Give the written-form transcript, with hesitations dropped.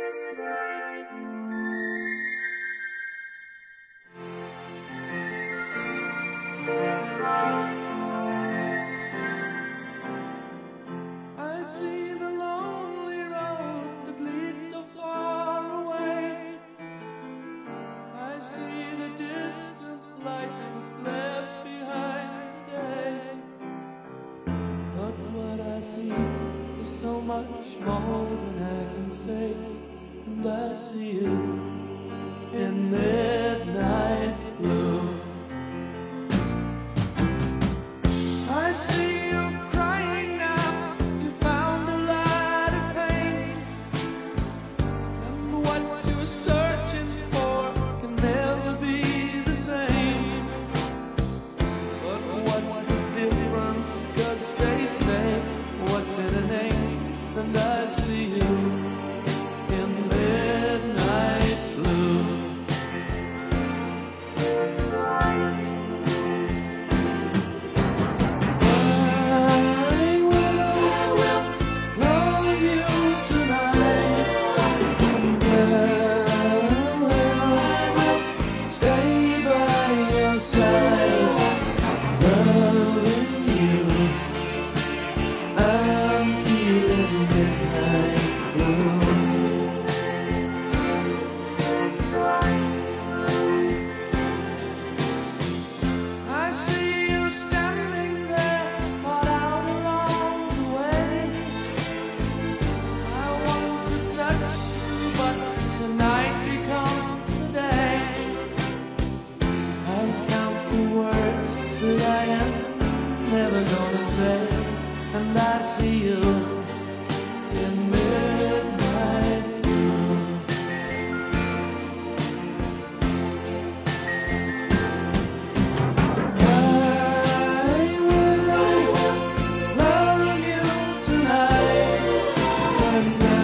I see the lonely road that leads so far away. I see the distant lights that left behind today. But what I see is so much more than I can say. And I see you in midnight blue. I see you crying now. You found a lot of pain, and what you're searching for can never be the same. But what's the difference? 'Cause they say, what's in a name? And I see you in midnight blue. I see you standing there, far out along the way. I want to touch you, but the night becomes the day. I count the words that I am never gonna say, and I see you in midnight blue. Love you tonight, and